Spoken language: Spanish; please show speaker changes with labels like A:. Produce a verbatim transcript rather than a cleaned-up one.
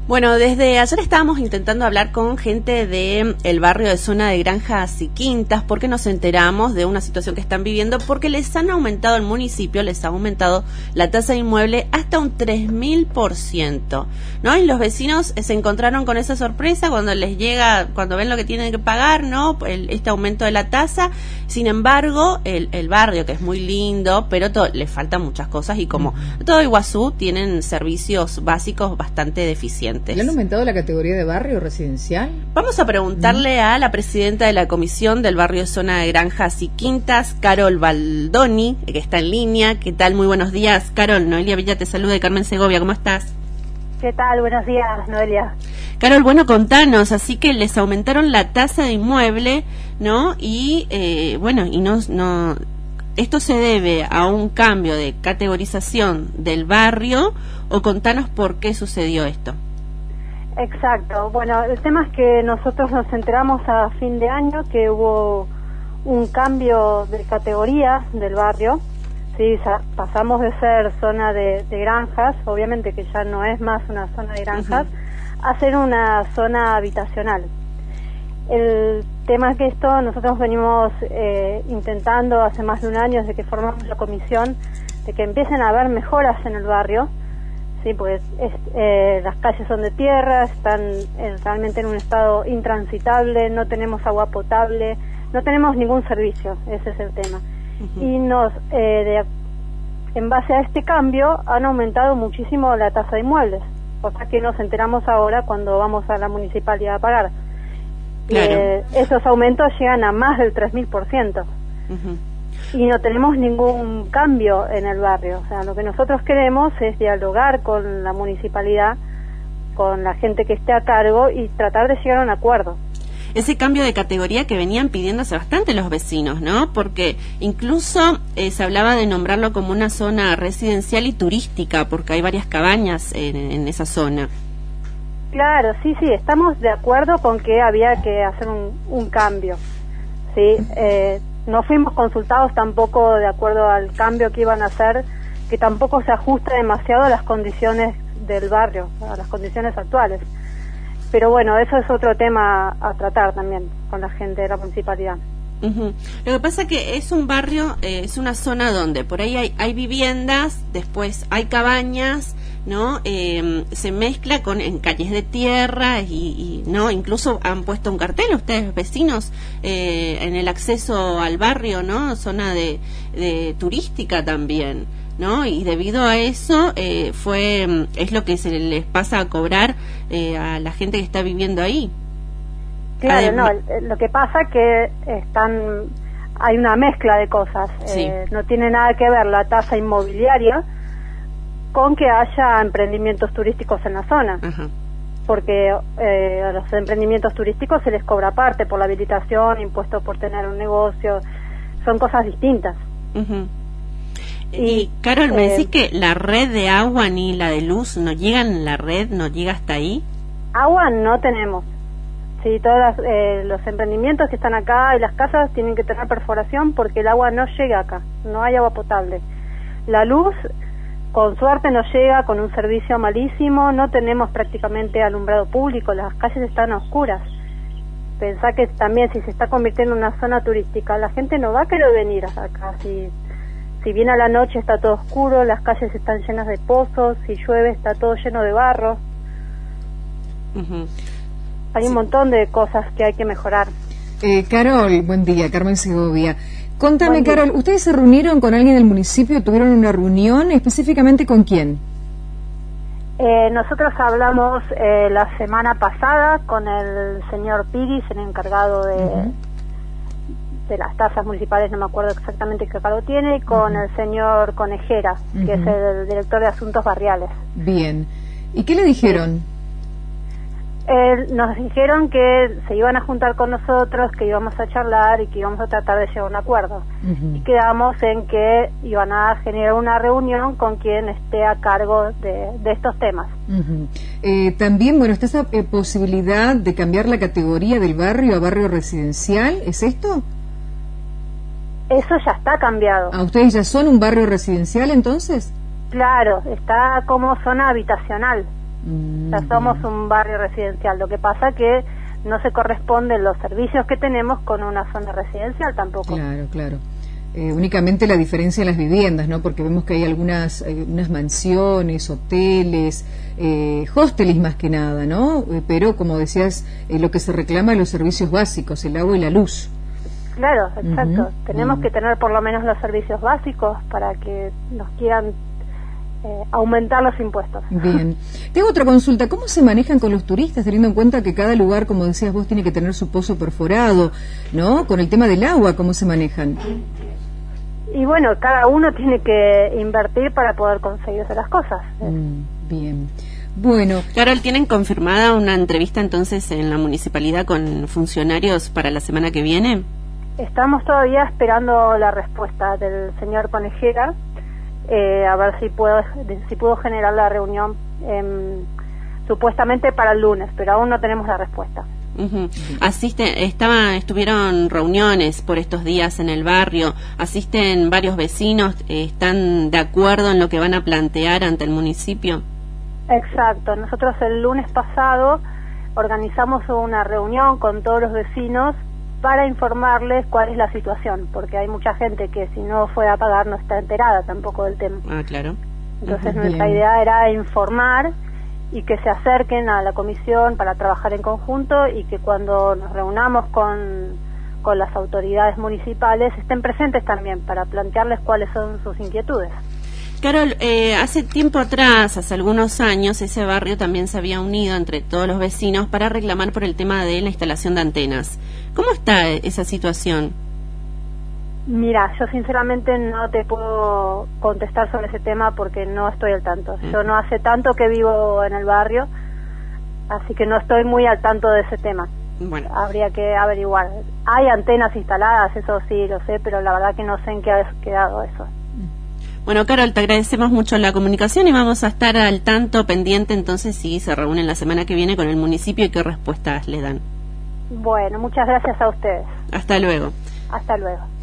A: Bueno, desde ayer estábamos intentando hablar con gente del el barrio de zona de Granjas y Quintas porque nos enteramos de una situación que están viviendo porque les han aumentado, el municipio les ha aumentado la tasa de inmueble hasta un tres mil por ciento, ¿no? Y los vecinos se encontraron con esa sorpresa cuando les llega, cuando ven lo que tienen que pagar, ¿no? El, este aumento de la tasa. Sin embargo, el, el barrio, que es muy lindo, pero to, le faltan muchas cosas y como todo Iguazú tienen servicios básicos bastante deficientes.
B: ¿Le han aumentado la categoría de barrio residencial?
A: Vamos a preguntarle a la presidenta de la comisión del barrio Zona de Granjas y Quintas, Carol Baldoni, que está en línea. ¿Qué tal? Muy buenos días, Carol. Noelia Villa te saluda de Carmen Segovia. ¿Cómo estás?
C: ¿Qué tal? Buenos días, Noelia.
A: Carol, bueno, contanos. Así que les aumentaron la tasa de inmueble, ¿no? Y, eh, bueno, y no... no ¿esto se debe a un cambio de categorización del barrio o contanos por qué sucedió esto?
C: Exacto. Bueno, el tema es que nosotros nos enteramos a fin de año que hubo un cambio de categoría del barrio. Sí, pasamos de ser zona de, de granjas, obviamente que ya no es más una zona de granjas, uh-huh. a ser una zona habitacional. El tema es que esto nosotros venimos eh, intentando hace más de un año, desde que formamos la comisión, de que empiecen a haber mejoras en el barrio. Sí, pues es, eh, las calles son de tierra, están eh, realmente en un estado intransitable, no tenemos agua potable, no tenemos ningún servicio, ese es el tema. Uh-huh. Y nos, eh, de, en base a este cambio, han aumentado muchísimo la tasa de inmuebles, cosa que nos enteramos ahora cuando vamos a la municipalidad a pagar.
A: Claro.
C: Eh, esos aumentos llegan a más del tres mil por ciento. Uh-huh. Y no tenemos ningún cambio en el barrio. O sea, lo que nosotros queremos es dialogar con la municipalidad, con la gente que esté a cargo y tratar de llegar a un acuerdo.
A: Ese cambio de categoría que venían pidiendo hace bastante los vecinos, ¿no? Porque incluso eh, se hablaba de nombrarlo como una zona residencial y turística, porque hay varias cabañas en, en esa zona.
C: Claro, sí, sí, estamos de acuerdo con que había que hacer un, un cambio, ¿sí? Eh, no fuimos consultados tampoco de acuerdo al cambio que iban a hacer, que tampoco se ajusta demasiado a las condiciones del barrio, a las condiciones actuales. Pero bueno, eso es otro tema a tratar también con la gente de la municipalidad.
A: Uh-huh. Lo que pasa que es un barrio, eh, es una zona donde por ahí hay, hay viviendas, después hay cabañas, ¿no? Eh, se mezcla con en calles de tierra y, y no, incluso han puesto un cartel ustedes vecinos eh, en el acceso al barrio, ¿no? Zona de, de turística también, ¿no? Y debido a eso eh, fue es lo que se les pasa a cobrar eh, a la gente que está viviendo ahí.
C: Claro, Además, no, lo que pasa que están hay una mezcla de cosas.
A: Sí.
C: Eh, no tiene nada que ver la tasa inmobiliaria con que haya emprendimientos turísticos en la zona. Ajá. Porque eh, a los emprendimientos turísticos se les cobra aparte por la habilitación, impuesto por tener un negocio, son cosas distintas.
A: Uh-huh. Y, y Carol, ¿me eh, decís que la red de agua ni la de luz no llegan, la red no llega hasta ahí?
C: Agua no tenemos. Sí, todos las, eh, los emprendimientos que están acá y las casas tienen que tener perforación porque el agua no llega acá, no hay agua potable. La luz, con suerte, nos llega con un servicio malísimo, no tenemos prácticamente alumbrado público, las calles están a oscuras. Pensá que también si se está convirtiendo en una zona turística, la gente no va a querer venir acá. Si, si viene a la noche está todo oscuro, las calles están llenas de pozos, si llueve está todo lleno de barro. Uh-huh. Hay un sí. montón de cosas que hay que mejorar.
B: Eh, Carol, buen día, Carmen Segovia. Contame, Carol, ¿ustedes se reunieron con alguien del municipio? ¿Tuvieron una reunión? ¿Específicamente con quién?
C: Eh, nosotros hablamos eh, la semana pasada con el señor Piris, el encargado de, uh-huh. de las tasas municipales, no me acuerdo exactamente qué cargo tiene, y con uh-huh. el señor Conejera, uh-huh. que es el director de Asuntos Barriales.
B: Bien. ¿Y qué le dijeron?
C: Eh, nos dijeron que se iban a juntar con nosotros, que íbamos a charlar y que íbamos a tratar de llegar a un acuerdo. Uh-huh. Y quedamos en que iban a generar una reunión con quien esté a cargo de, de estos temas.
B: Uh-huh. Eh, también, bueno, está esa eh, posibilidad de cambiar la categoría del barrio a barrio residencial, ¿es esto?
C: Eso ya está cambiado.
B: ¿A ustedes ya son un barrio residencial entonces?
C: Claro, está como zona habitacional. Mm, o sea, somos un barrio residencial. Lo que pasa que no se corresponden los servicios que tenemos con una zona residencial tampoco.
B: Claro, claro. Eh, únicamente la diferencia en las viviendas, ¿no? Porque vemos que hay algunas eh, unas mansiones, hoteles, eh, hosteles más que nada, ¿no? Eh, pero, como decías, eh, lo que se reclama es los servicios básicos, el agua y la luz.
C: Claro, exacto. Uh-huh. Tenemos
B: uh-huh.
C: que tener por lo menos los servicios básicos para que nos quieran eh, aumentar los impuestos.
B: Bien. Tengo otra consulta. ¿Cómo se manejan con los turistas, teniendo en cuenta que cada lugar, como decías vos, tiene que tener su pozo perforado, ¿no? Con el tema del agua, ¿cómo se manejan?
C: Y bueno, cada uno tiene que invertir para poder conseguirse las cosas.
B: Mm, bien. Bueno.
A: Carol, ¿tienen confirmada una entrevista entonces en la municipalidad con funcionarios para la semana que viene?
C: Estamos todavía esperando la respuesta del señor Conejera, eh, a ver si puedo si puedo generar la reunión eh, supuestamente para el lunes, pero aún no tenemos la respuesta.
A: Uh-huh. Asiste, estaba, estuvieron reuniones por estos días en el barrio, asisten varios vecinos, eh, ¿están de acuerdo en lo que van a plantear ante el municipio?
C: Exacto, nosotros el lunes pasado organizamos una reunión con todos los vecinos para informarles cuál es la situación, porque hay mucha gente que si no fue a pagar no está enterada tampoco del tema.
A: Ah, claro.
C: Entonces
B: uh-huh.
C: nuestra
B: Bien.
C: idea era informar y que se acerquen a la comisión para trabajar en conjunto y que cuando nos reunamos con, con las autoridades municipales estén presentes también para plantearles cuáles son sus inquietudes.
A: Carol, eh, hace tiempo atrás, hace algunos años, ese barrio también se había unido entre todos los vecinos para reclamar por el tema de la instalación de antenas. ¿Cómo está esa situación?
C: Mira, yo sinceramente no te puedo contestar sobre ese tema porque no estoy al tanto. Yo no hace tanto que vivo en el barrio, así que no estoy muy al tanto de ese tema.
A: Bueno.
C: Habría que averiguar. Hay antenas instaladas, eso sí lo sé, pero la verdad que no sé en qué ha quedado eso.
A: Bueno, Carol, te agradecemos mucho la comunicación y vamos a estar al tanto, pendiente entonces si se reúnen la semana que viene con el municipio y qué respuestas le dan.
C: Bueno, muchas gracias a ustedes.
A: Hasta luego.
C: Hasta luego.